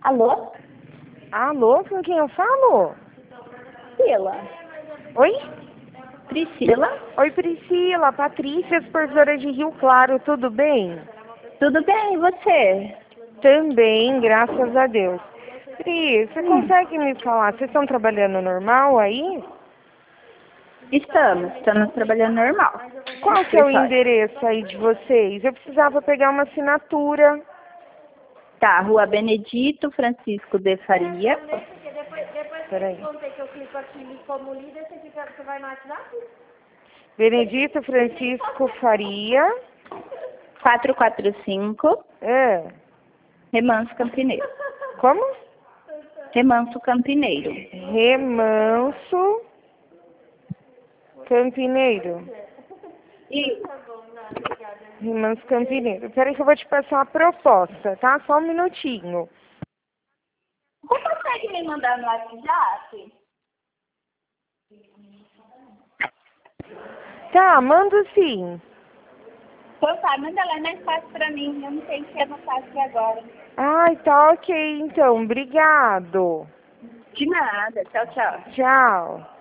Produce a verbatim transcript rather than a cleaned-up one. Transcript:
Alô? Alô, com quem eu falo? Priscila. Oi? Priscila? Oi, Priscila, Patrícia, supervisora de Rio Claro, tudo bem? Tudo bem, e você? Também, graças a Deus. Pri, você Hum. consegue me falar, vocês estão trabalhando normal aí? Estamos, estamos trabalhando normal. Qual que é o endereço aí de vocês? Eu precisava pegar uma assinatura. Tá, Rua Benedito Francisco de Faria. Peraí. Benedito Francisco Faria. quatrocentos e quarenta e cinco, É. Remanso Campineiro. Como? Remanso Campineiro. Remanso Campineiro. E Remanso Campineiro. Peraí que eu vou te passar uma proposta, tá? Só um minutinho. você consegue me mandar no WhatsApp? Tá, mando sim. Então tá, manda lá, é mais fácil pra mim. Eu não sei se é mais fácil agora. Ai, tá ok então. Obrigado. De nada. Tchau, tchau. Tchau.